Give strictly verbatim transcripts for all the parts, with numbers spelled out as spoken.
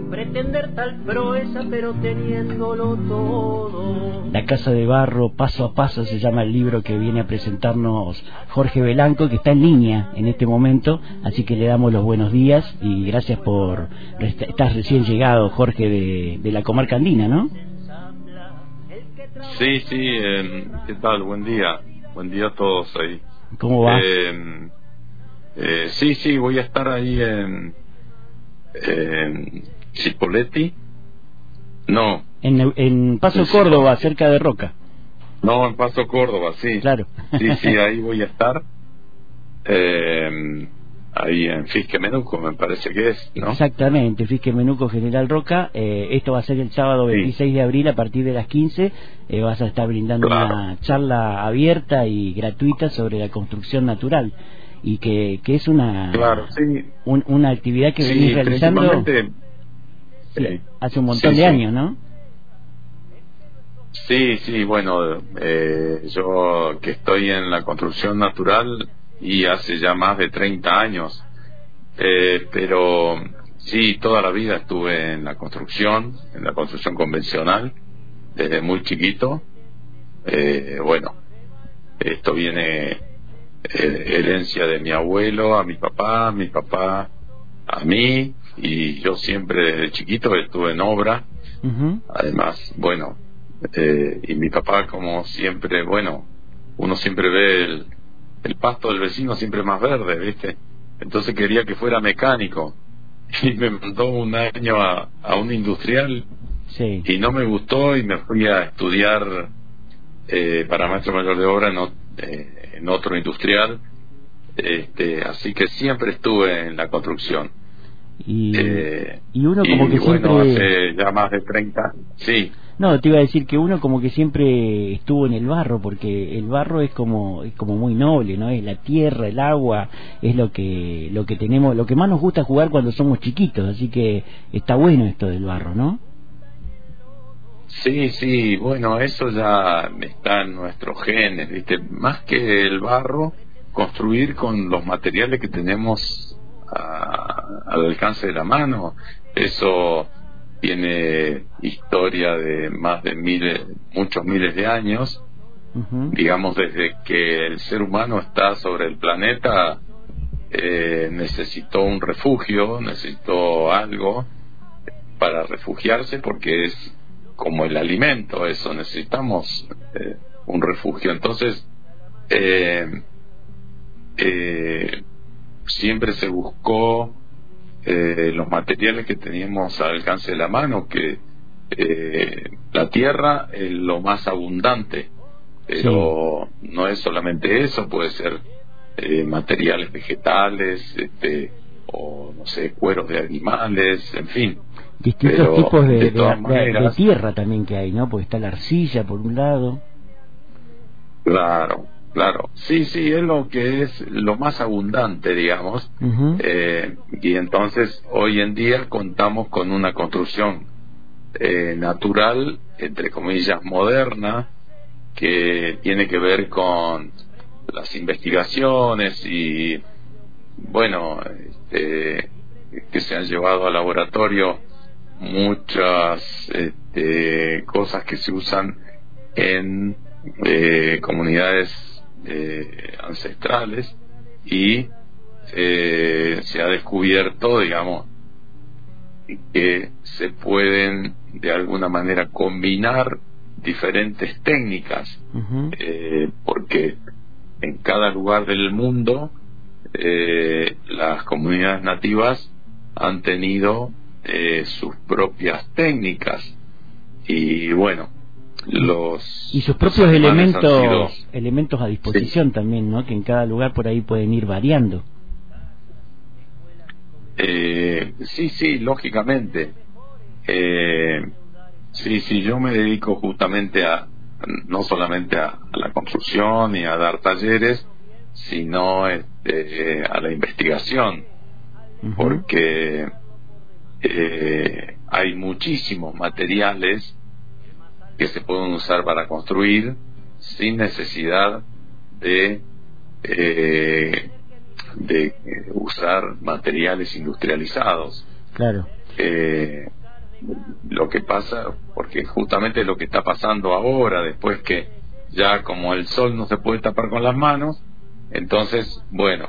pretender tal proeza pero teniéndolo todo. La Casa de Barro, paso a paso, se llama el libro que viene a presentarnos Jorge Belanco, que está en línea en este momento, así que le damos los buenos días y gracias por... Estás recién llegado, Jorge, de, de la comarca andina, ¿no? Sí, sí, eh, ¿qué tal? Buen día, buen día a todos ahí. ¿Cómo va? Eh, eh, sí, sí, voy a estar ahí en, en Chipoleti. No. En, en Paso Sí, Córdoba, cerca de Roca. No, en Paso Córdoba, sí. Claro. Sí, sí, ahí voy a estar. Eh, ahí en Fisque Menuco, me parece que es, ¿no? Exactamente, Fisque Menuco, General Roca. Eh, esto va a ser el sábado veintiséis de abril a partir de las quince. Eh, vas a estar brindando Claro. una charla abierta y gratuita sobre la construcción natural. Y que, que es una Claro, sí. un, una actividad que Sí, venís realizando principalmente, sí, eh, hace un montón sí, de sí. años, ¿no? Sí, sí, bueno, eh, yo que estoy en la construcción natural y hace ya más de treinta años, eh, pero sí, toda la vida estuve en la construcción, en la construcción convencional, desde muy chiquito. Eh, bueno, esto viene eh, herencia de mi abuelo, a mi papá, mi papá a mí, y yo siempre desde chiquito estuve en obra. Uh-huh. Además, bueno, eh, y mi papá, como siempre, bueno, uno siempre ve el, el pasto del vecino siempre más verde, ¿viste? Entonces quería que fuera mecánico y me mandó un año a, a un industrial. Sí. Y no me gustó y me fui a estudiar eh, para maestro mayor de obra en, o, eh, en otro industrial. Este, así que siempre estuve en la construcción. Y, Eh, y uno como y que bueno, siempre... hace ya más de treinta. Sí. No, te iba a decir que uno como que siempre estuvo en el barro, porque el barro es como es como muy noble, ¿no? Es la tierra, el agua, es lo que lo que tenemos, lo que más nos gusta jugar cuando somos chiquitos, así que está bueno esto del barro, ¿no? Sí, sí, bueno, eso ya está en nuestros genes, ¿viste? Más que el barro, construir con los materiales que tenemos a, al alcance de la mano, eso tiene historia de más de miles, muchos miles de años. Uh-huh. Digamos, desde que el ser humano está sobre el planeta, eh, necesitó un refugio, necesitó algo para refugiarse, porque es como el alimento, eso, necesitamos eh, un refugio. Entonces, eh, eh, siempre se buscó eh, los materiales que teníamos al alcance de la mano, que eh, la tierra es lo más abundante, pero sí, no es solamente eso, puede ser eh, materiales vegetales, este, o no sé, cueros de animales, en fin. Distintos Pero, tipos de, de, de, todas de, maneras, de tierra también que hay, ¿no? Porque está la arcilla por un lado. Claro, claro. Sí, sí, es lo que es lo más abundante, digamos. Uh-huh. eh, y entonces hoy en día contamos con una construcción eh, natural, entre comillas, moderna, que tiene que ver con las investigaciones y, bueno, este, que se han llevado al laboratorio muchas este, cosas que se usan en eh, comunidades eh, ancestrales, y eh, se ha descubierto, digamos, que se pueden de alguna manera combinar diferentes técnicas. Uh-huh. eh, porque en cada lugar del mundo eh, las comunidades nativas han tenido eh, sus propias técnicas, y bueno, los y sus los propios alemanes han elementos sido, elementos a disposición, sí, también, ¿no? Que en cada lugar por ahí pueden ir variando. Eh, sí, sí, lógicamente. Eh, sí, sí, yo me dedico justamente a, no solamente a, a la construcción y a dar talleres, sino este, a la investigación, Uh-huh. porque eh, hay muchísimos materiales que se pueden usar para construir sin necesidad de eh, de usar materiales industrializados. Claro. Eh, lo que pasa, porque justamente lo que está pasando ahora, después que ya como el sol no se puede tapar con las manos, entonces, bueno,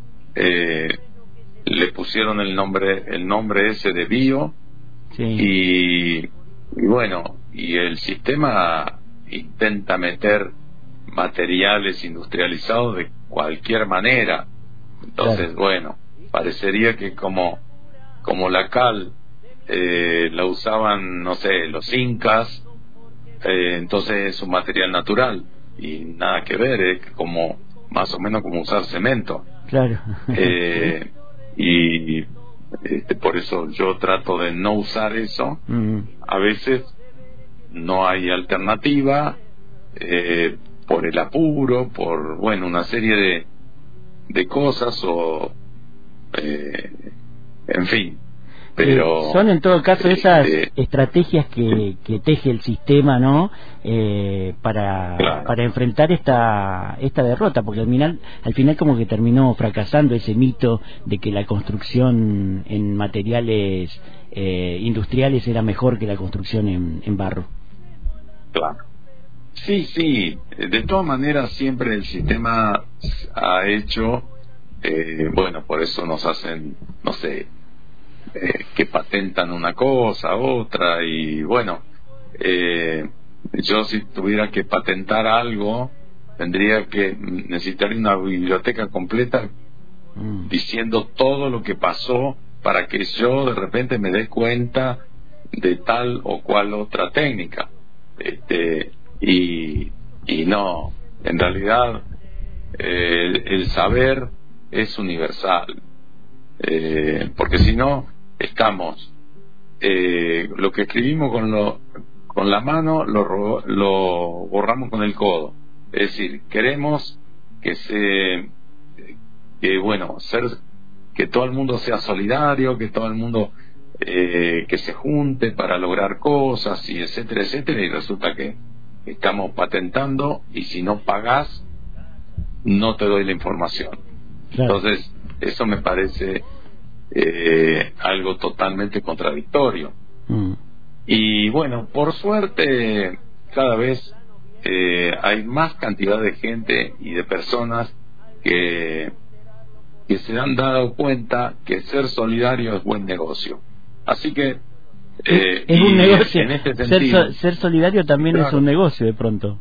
eh, le pusieron el nombre el nombre ese de bio, sí. y, y bueno, y el sistema intenta meter materiales industrializados de cualquier manera. Entonces, claro, bueno, parecería que como como la cal eh, la usaban, no sé, los incas, eh, entonces es un material natural y nada que ver, es como más o menos como usar cemento. Claro. eh, y este, por eso yo trato de no usar eso. Mm. A veces no hay alternativa, eh, por el apuro, por, bueno, una serie de de cosas, o eh, en fin, pero eh, son en todo caso esas eh, estrategias que, que teje el sistema, ¿no? Eh, para claro. para enfrentar esta esta derrota, porque al final al final como que terminó fracasando ese mito de que la construcción en materiales eh, industriales era mejor que la construcción en, en barro. Claro. Sí, sí, de todas maneras siempre el sistema ha hecho, eh, bueno, por eso nos hacen, no sé, eh, que patentan una cosa, otra, y bueno, eh, yo si tuviera que patentar algo, tendría que, necesitaría una biblioteca completa mm. diciendo todo lo que pasó para que yo de repente me dé cuenta de tal o cual otra técnica. Este, y y no, en realidad eh, el, el saber es universal, eh, porque si no estamos eh, lo que escribimos con lo con la mano lo, lo borramos con el codo, es decir, queremos que se que bueno ser que todo el mundo sea solidario, que todo el mundo eh, que se junte para lograr cosas, y etcétera, etcétera, y resulta que estamos patentando, y si no pagás no te doy la información. Claro. Entonces eso me parece eh, algo totalmente contradictorio. Mm. Y bueno, por suerte cada vez eh, hay más cantidad de gente y de personas que que se han dado cuenta que ser solidario es buen negocio. Así que Eh, es un negocio. En este sentido, ser, ser solidario también, claro, es un negocio de pronto.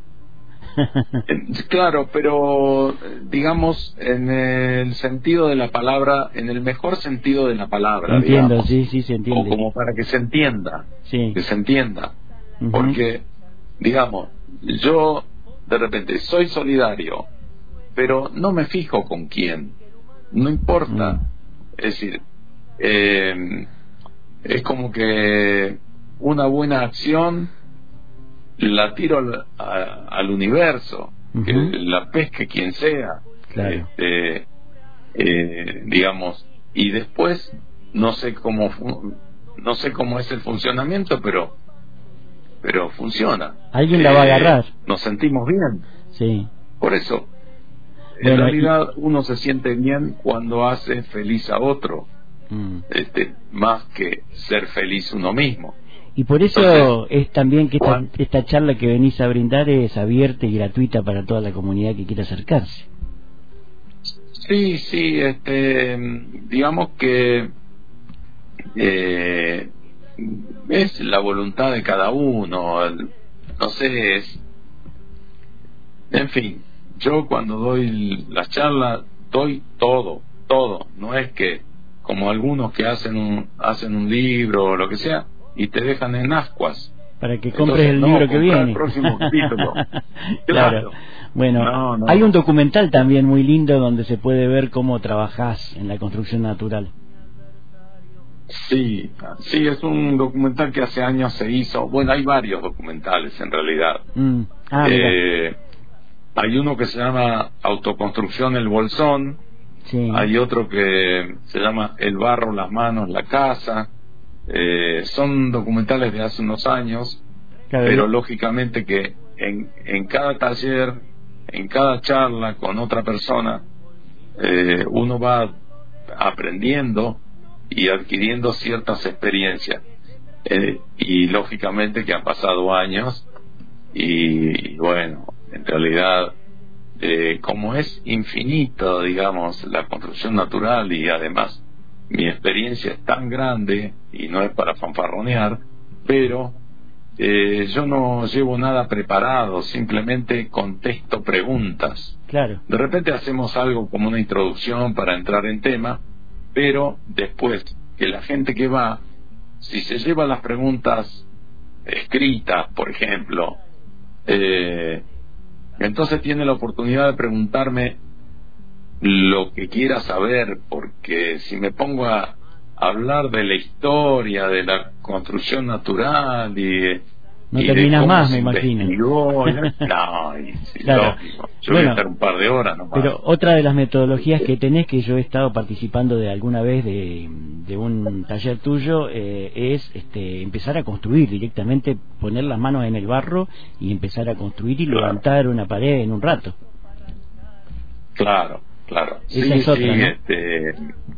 Claro, pero digamos en el sentido de la palabra, en el mejor sentido de la palabra. Entiendo, digamos, sí, sí, se entiende. O como para que se entienda, sí. que se entienda. Uh-huh. Porque, digamos, yo de repente soy solidario, pero no me fijo con quién. No importa. Uh-huh. Es decir, eh, es como que una buena acción la tiro al, a, al universo, uh-huh, que la pesque quien sea, claro. este, eh, digamos, y después no sé cómo no sé cómo es el funcionamiento, pero pero funciona. Alguien eh, la va a agarrar. Nos sentimos bien. Sí. Por eso, bueno, en realidad y... uno se siente bien cuando hace feliz a otro. Mm. Este, más que ser feliz uno mismo. Y por eso Entonces, es también que esta, esta charla que venís a brindar es abierta y gratuita para toda la comunidad que quiera acercarse. Sí, sí, este, digamos que eh, es la voluntad de cada uno, no sé, es, en fin, yo cuando doy las charlas doy todo, todo, no es que como algunos que hacen un hacen un libro o lo que sea y te dejan en ascuas para que compres. Entonces, el libro no, que viene el próximo capítulo. Claro. Claro. Bueno, no, no. Hay un documental también muy lindo donde se puede ver cómo trabajás en la construcción natural. Sí, sí, es un documental que hace años se hizo. Bueno, hay varios documentales en realidad. Mm. Ah, eh, hay uno que se llama Autoconstrucción El Bolsón. Sí. Hay otro que se llama El barro, las manos, la casa. Eh, son documentales de hace unos años, claro, pero lógicamente que en, en cada taller, en cada charla con otra persona, eh, uno va aprendiendo y adquiriendo ciertas experiencias. eh, y lógicamente que han pasado años y, y bueno, en realidad eh, como es infinito, digamos, la construcción natural, y además mi experiencia es tan grande y no es para fanfarronear, pero eh, yo no llevo nada preparado, simplemente contesto preguntas. Claro. De repente hacemos algo como una introducción para entrar en tema, pero después que la gente que va, si se lleva las preguntas escritas, por ejemplo, eh, entonces tiene la oportunidad de preguntarme lo que quiera saber, porque si me pongo a hablar de la historia, de la construcción natural y no y terminas de cómo más, se me imagino. investigó, no, y, sí, claro. lógico. Yo Bueno, voy a estar un par de horas nomás. Pero otra de las metodologías que tenés, que yo he estado participando de alguna vez de, de un taller tuyo, eh, es este, empezar a construir directamente, poner las manos en el barro y empezar a construir y Claro. levantar una pared en un rato. Claro, claro. Esa Sí, es otra, sí, ¿no? este,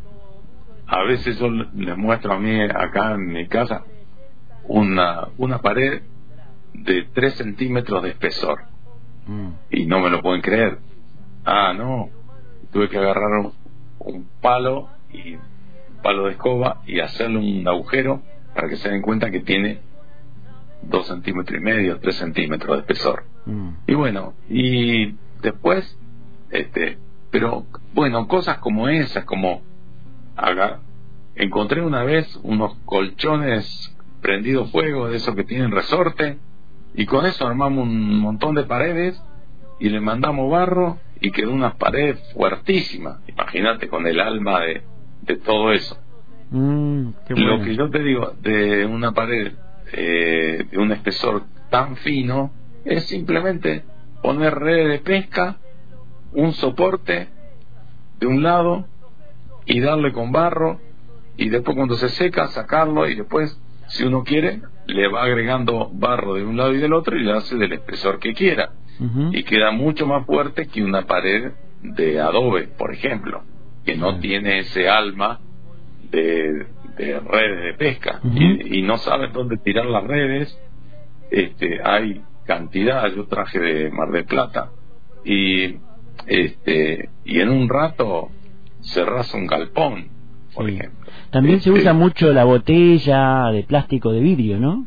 a veces yo les muestro a mí acá en mi casa una, una pared de tres centímetros de espesor Mm. y no me lo pueden creer. Ah, no, tuve que agarrar un, un palo y un palo de escoba y hacerle un agujero para que se den cuenta que tiene dos centímetros y medio, tres centímetros de espesor. Mm. Y bueno, y después, este, pero bueno, cosas como esas, como haga, encontré una vez unos colchones prendidos fuego, de esos que tienen resorte, y con eso armamos un montón de paredes y le mandamos barro y quedó una pared fuertísima. Imagínate, con el alma de, de todo eso. Mm, qué bueno. Lo que yo te digo de una pared eh, de un espesor tan fino es simplemente poner redes de pesca, un soporte de un lado y darle con barro, y después cuando se seca sacarlo, y después, si uno quiere, le va agregando barro de un lado y del otro y le hace del espesor que quiera. Uh-huh. Y queda mucho más fuerte que una pared de adobe, por ejemplo, que no Sí. tiene ese alma de, de redes de pesca. Uh-huh. y, y no saben dónde tirar las redes. Este, hay cantidad, yo traje de Mar del Plata, y este y en un rato cerrás un galpón, por Sí. ejemplo. También se Este, usa mucho la botella de plástico de vidrio, ¿no?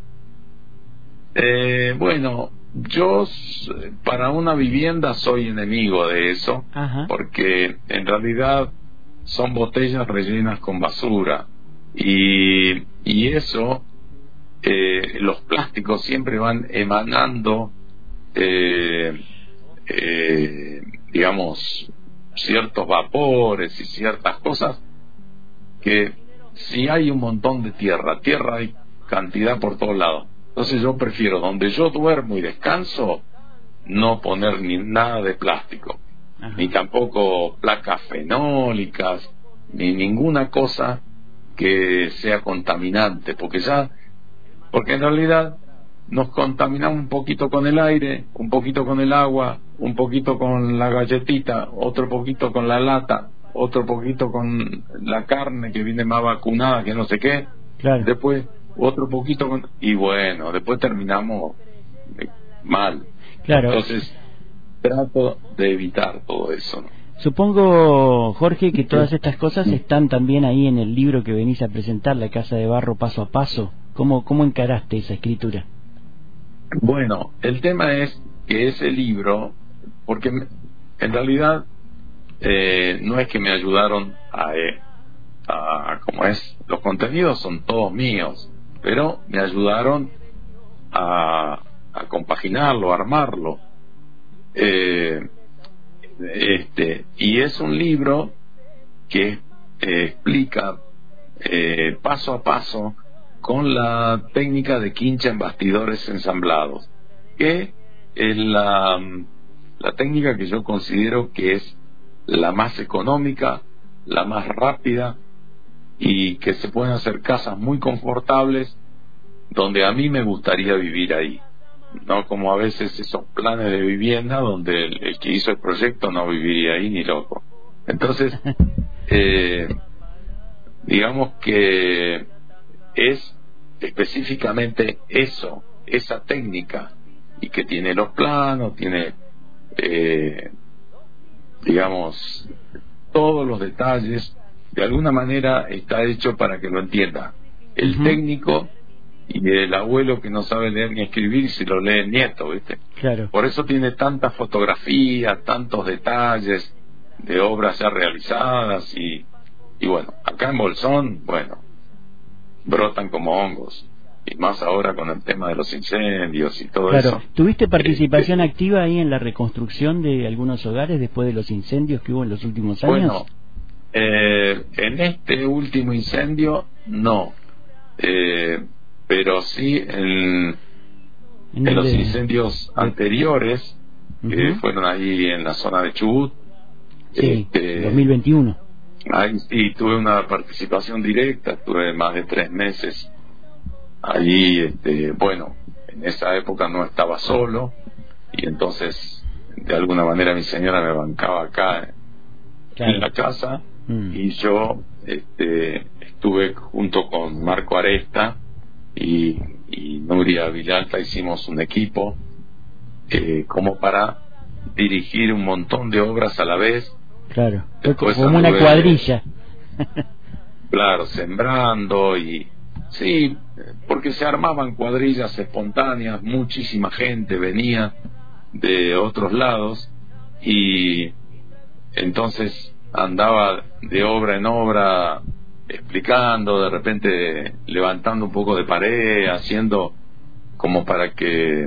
Eh, bueno, yo s- para una vivienda soy enemigo de eso, Ajá. porque en realidad son botellas rellenas con basura, y, y eso, eh, los plásticos siempre van emanando, eh, eh, digamos, ciertos vapores y ciertas cosas que, si hay un montón de tierra, tierra hay cantidad por todos lados. Entonces yo prefiero, donde yo duermo y descanso, no poner ni nada de plástico, Ajá. ni tampoco placas fenólicas, ni ninguna cosa que sea contaminante, porque ya, porque en realidad nos contaminamos un poquito con el aire, un poquito con el agua, un poquito con la galletita, otro poquito con la lata, otro poquito con la carne que viene más vacunada, que no sé qué, Claro. después otro poquito con, y bueno, después terminamos eh, mal. Claro. Entonces trato de evitar todo eso, ¿no? Supongo, Jorge, que todas estas cosas están también ahí en el libro que venís a presentar, La Casa de Barro Paso a Paso. ¿Cómo, cómo encaraste esa escritura? Bueno, el tema es que ese libro, porque me- en realidad eh, no es que me ayudaron a, eh, a, como es, los contenidos son todos míos, pero me ayudaron a, a compaginarlo, a armarlo. Eh, este y es un libro que eh, explica eh, paso a paso, con la técnica de quincha en bastidores ensamblados, que es la, la técnica que yo considero que es la más económica, la más rápida, y que se pueden hacer casas muy confortables donde a mí me gustaría vivir ahí, no como a veces esos planes de vivienda donde el, el que hizo el proyecto no viviría ahí ni loco. Entonces eh, digamos que es específicamente eso, esa técnica, y que tiene los planos, tiene, eh, digamos, todos los detalles. De alguna manera está hecho para que lo entienda el uh-huh. técnico y el abuelo que no sabe leer ni escribir, si lo lee el nieto, ¿viste? Claro. Por eso tiene tantas fotografías, tantos detalles de obras ya realizadas, y, y bueno, acá en Bolsón, bueno, brotan como hongos, y más ahora con el tema de los incendios y todo claro. eso. ¿Tuviste participación eh, activa ahí en la reconstrucción de algunos hogares después de los incendios que hubo en los últimos años? Bueno, eh, en este último incendio no, eh, pero sí en, en, en los de, incendios de, anteriores, uh-huh. que fueron ahí en la zona de Chubut. Sí, este, dos mil veintiuno. Ahí sí, tuve una participación directa, tuve más de tres meses ahí. Este, bueno, en esa época no estaba solo, y entonces de alguna manera mi señora me bancaba acá claro. en la casa, mm. y yo este, estuve junto con Marco Aresta y, y Nuria Villalta, hicimos un equipo eh, como para dirigir un montón de obras a la vez. Claro, después como una cuadrilla. Claro, sembrando, y sí, porque se armaban cuadrillas espontáneas, muchísima gente venía de otros lados, y entonces andaba de obra en obra explicando, de repente levantando un poco de pared, haciendo como para que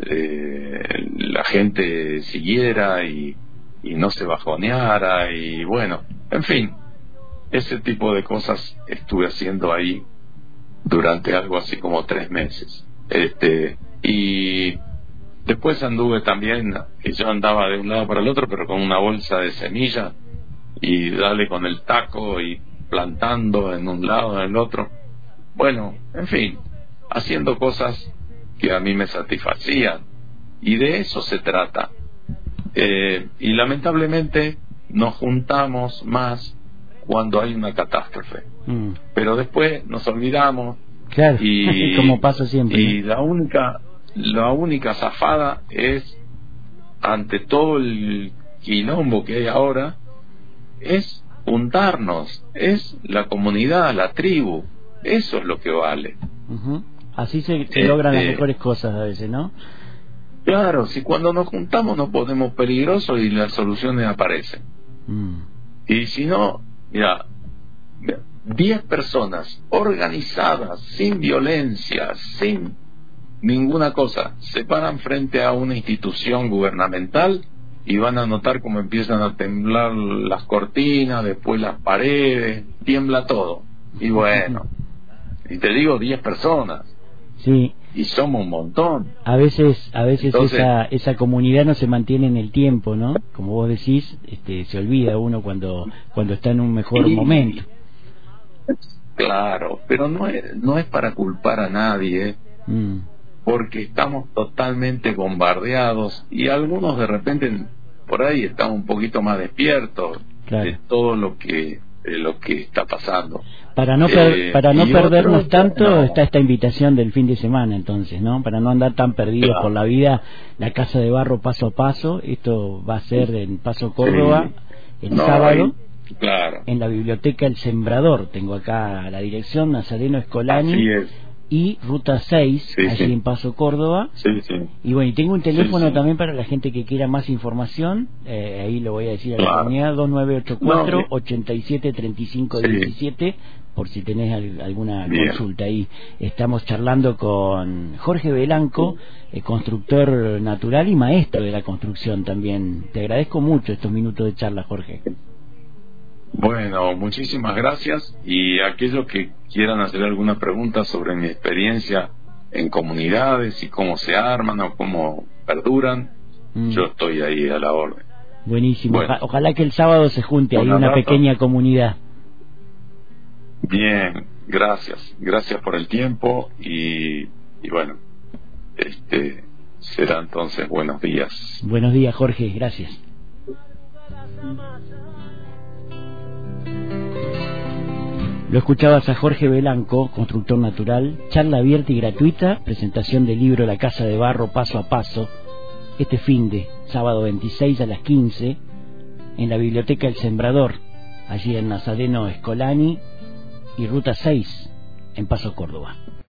eh, la gente siguiera y y no se bajoneara, y bueno, en fin, ese tipo de cosas estuve haciendo ahí durante algo así como tres meses. Este, y después anduve también, que yo andaba de un lado para el otro, pero con una bolsa de semilla, y dale con el taco y plantando en un lado, en el otro. Bueno, en fin, haciendo cosas que a mí me satisfacían, y de eso se trata. Eh, y lamentablemente nos juntamos más cuando hay una catástrofe, mm. pero después nos olvidamos, claro, y como pasa siempre, y ¿no? la única la única zafada es, ante todo el quilombo que hay ahora, es juntarnos, es la comunidad, la tribu, eso es lo que vale. Uh-huh. Así se, se eh, logran las eh, mejores cosas a veces, ¿no? Claro, si cuando nos juntamos nos ponemos peligrosos y las soluciones aparecen. Mm. Y si no, mira, diez personas organizadas, sin violencia, sin ninguna cosa, se paran frente a una institución gubernamental y van a notar cómo empiezan a temblar las cortinas, después las paredes, tiembla todo. Y bueno, y te digo diez personas. Sí. Y somos un montón. A veces, a veces Entonces, esa esa comunidad no se mantiene en el tiempo, ¿no? Como vos decís, este, se olvida uno cuando cuando está en un mejor y, momento. Claro, pero no es no es para culpar a nadie, mm. porque estamos totalmente bombardeados, y algunos de repente por ahí están un poquito más despiertos, claro, de todo lo que de lo que está pasando. Para no per, eh, para no perdernos otro, tanto, no. está esta invitación del fin de semana, entonces, ¿no? Para no andar tan perdidos, claro, por la vida, la Casa de Barro paso a paso. Esto va a ser en Paso Córdoba, sí, el no, sábado, y, claro, en la biblioteca El Sembrador. Tengo acá la dirección, Nazareno Escolani. Así es. Y Ruta seis, sí, allí sí, en Paso Córdoba. Sí, sí. Y bueno, y tengo un teléfono, sí, sí, también para la gente que quiera más información, eh, ahí lo voy a decir a la, claro, comunidad, dos nueve ocho cuatro, ocho siete tres cinco uno siete, sí, por si tenés al, alguna Bien. consulta ahí. Estamos charlando con Jorge Belanco, eh, constructor natural y maestro de la construcción también. Te agradezco mucho estos minutos de charla, Jorge. Bueno, muchísimas gracias, y aquellos que quieran hacer alguna pregunta sobre mi experiencia en comunidades y cómo se arman o cómo perduran, mm. yo estoy ahí a la orden. Buenísimo, bueno, ojalá que el sábado se junte ahí una rato. pequeña comunidad. Bien, gracias, gracias por el tiempo, y, y bueno, este será entonces buenos días. Buenos días, Jorge, gracias. Lo escuchabas a Jorge Belanco, constructor natural, charla abierta y gratuita, presentación del libro La Casa de Barro Paso a Paso, este finde, sábado veintiséis a las quince, en la Biblioteca El Sembrador, allí en Nazareno Escolani y Ruta seis, en Paso Córdoba.